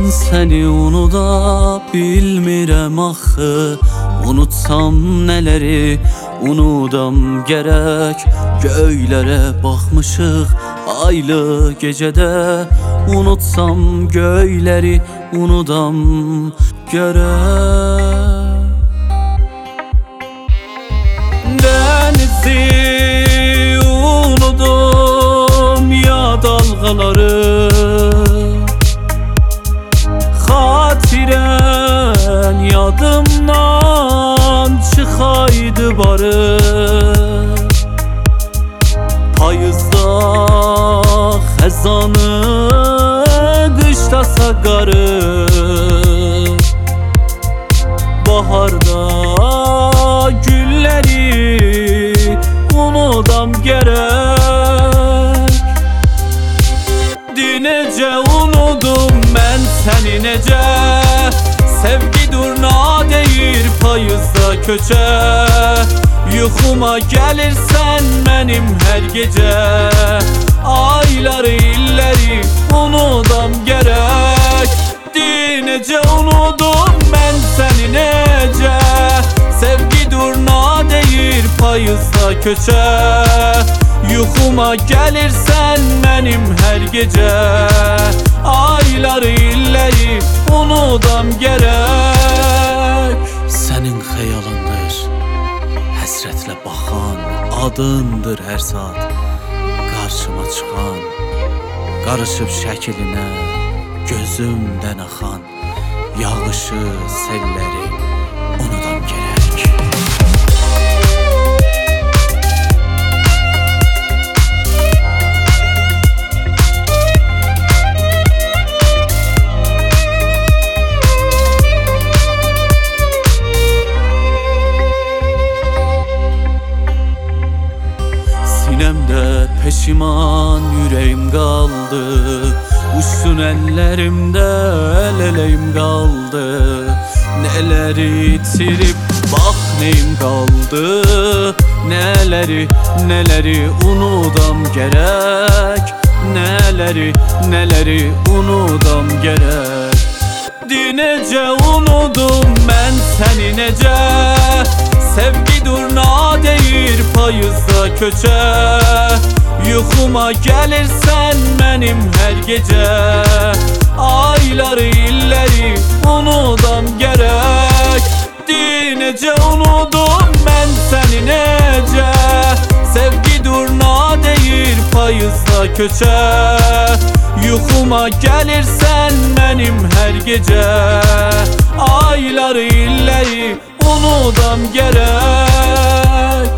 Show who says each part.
Speaker 1: seni unuda bilmirəm axı. Unutsam nələri unudam gərək. Göylərə baxmışıq aylı gecədə. Unutsam göyləri unudam gərək. Dənizi unudum ya dalğaları. Xatirən yadımdan çıxaydı barı. Payızda xəzanı, qışda saqarı. Baharda gülləri unudam gərək. Necə unudum mən səni necə. Sevgi durna deyir payızda köçə. Yuxuma gəlirsən mənim hər gecə. Ayları illəri unudam gərək. Necə unudum mən səni necə. Sevgi durna deyir payızda köçə. Yuxuma gəlirsən mənim hər gecə. Ayları illəri unudam gərək. Sənin xəyalındır həsrətlə baxan. Adındır hər saat qarşıma çıxan. Qarışıb şəklinə gözümdən axan. Yağışı, selləri unudam gərək. Sinəmdə peşiman ürəyim qaldı. Uçsun əllərimdə el-eləyim qaldı. Nələri itirib bax neyim qaldı. Nələri unudam gərək. Nələri unudam gərək. Necə unudum mən səni necə. Sevgi durna deyir payızda köçə. Yuxuma gəlirsən mənim hər gecə. Ayları illəri unudam gərək. Necə unudum mən səni necə. Sevgi durna deyir payızda köçə. Yuxuma gəlirsən mənim hər gecə. Ayları illəri unudam gərək.